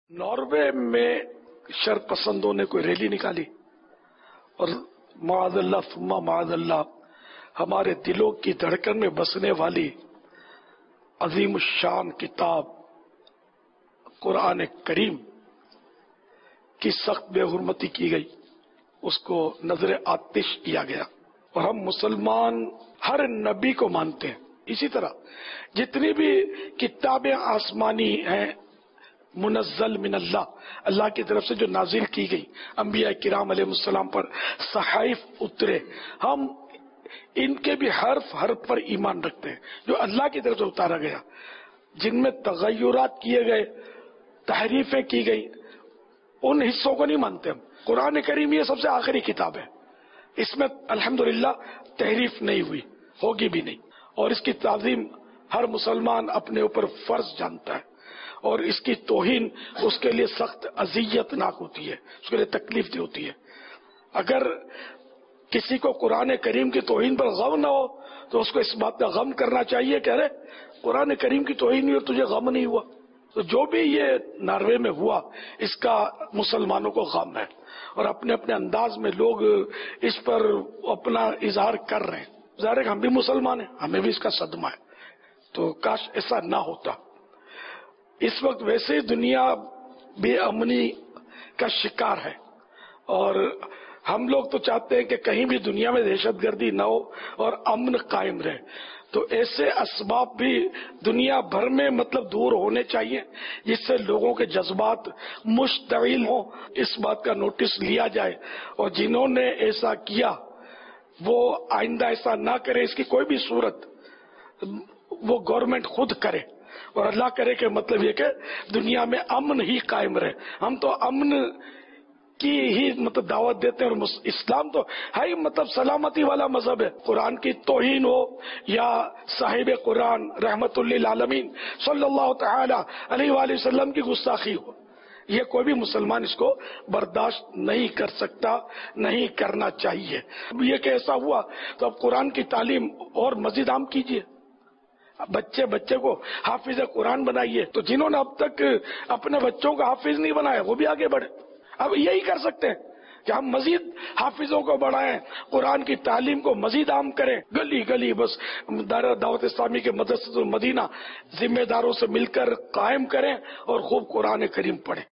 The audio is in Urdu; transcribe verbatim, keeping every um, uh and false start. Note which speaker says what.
Speaker 1: ناروے میں شر پسندوں نے کوئی ریلی نکالی اور معاذ اللہ ثم معاذ اللہ ہمارے دلوں کی دھڑکن میں بسنے والی عظیم الشان کتاب قرآن کریم کی سخت بے حرمتی کی گئی، اس کو نظر آتش کیا گیا۔ اور ہم مسلمان ہر نبی کو مانتے ہیں، اسی طرح جتنی بھی کتابیں آسمانی ہیں منزل من اللہ، اللہ کی طرف سے جو نازل کی گئی، انبیاء کرام علیہ السلام پر صحائف اترے، ہم ان کے بھی حرف حرف پر ایمان رکھتے ہیں جو اللہ کی طرف سے اتارا گیا۔ جن میں تغیرات کیے گئے، تحریفیں کی گئی، ان حصوں کو نہیں مانتے ہم۔ قرآن کریم یہ سب سے آخری کتاب ہے، اس میں الحمدللہ تحریف نہیں ہوئی، ہوگی بھی نہیں، اور اس کی تعظیم ہر مسلمان اپنے اوپر فرض جانتا ہے، اور اس کی توہین اس کے لیے سخت اذیت ناک ہوتی ہے، اس کے لیے تکلیف دہ ہوتی ہے۔ اگر کسی کو قرآن کریم کی توہین پر غم نہ ہو تو اس کو اس بات کا غم کرنا چاہیے کہ ارے قرآن کریم کی توہین ہوئی اور تجھے غم نہیں ہوا۔ تو جو بھی یہ ناروے میں ہوا اس کا مسلمانوں کو غم ہے، اور اپنے اپنے انداز میں لوگ اس پر اپنا اظہار کر رہے ہیں۔ ظاہر ہے کہ ہم بھی مسلمان ہیں، ہمیں بھی اس کا صدمہ ہے، تو کاش ایسا نہ ہوتا۔ اس وقت ویسے ہی دنیا بے امنی کا شکار ہے، اور ہم لوگ تو چاہتے ہیں کہ کہیں بھی دنیا میں دہشت گردی نہ ہو اور امن قائم رہے، تو ایسے اسباب بھی دنیا بھر میں مطلب دور ہونے چاہیے جس سے لوگوں کے جذبات مشتعل ہوں۔ اس بات کا نوٹس لیا جائے، اور جنہوں نے ایسا کیا وہ آئندہ ایسا نہ کرے، اس کی کوئی بھی صورت وہ گورنمنٹ خود کرے، اور اللہ کرے کہ مطلب یہ کہ دنیا میں امن ہی قائم رہے۔ ہم تو امن کی ہی مطلب دعوت دیتے ہیں، اور اسلام تو ہے مطلب سلامتی والا مذہب ہے۔ قرآن کی توہین ہو یا صاحب قرآن رحمت للعالمین صلی اللہ تعالی علیہ وآلہ وسلم کی گستاخی ہو، یہ کوئی بھی مسلمان اس کو برداشت نہیں کر سکتا، نہیں کرنا چاہیے۔ یہ کہ ایسا ہوا تو اب قرآن کی تعلیم اور مزید عام کیجیے، بچے بچے کو حافظ قرآن بنائیے۔ تو جنہوں نے اب تک اپنے بچوں کو حافظ نہیں بنایا وہ بھی آگے بڑھے۔ اب یہی کر سکتے ہیں کہ ہم مزید حافظوں کو بڑھائیں، قرآن کی تعلیم کو مزید عام کریں، گلی گلی بس دائرہ دعوت اسلامی کے مدرسۃ المدینہ ذمہ داروں سے مل کر قائم کریں اور خوب قرآن کریم پڑھیں۔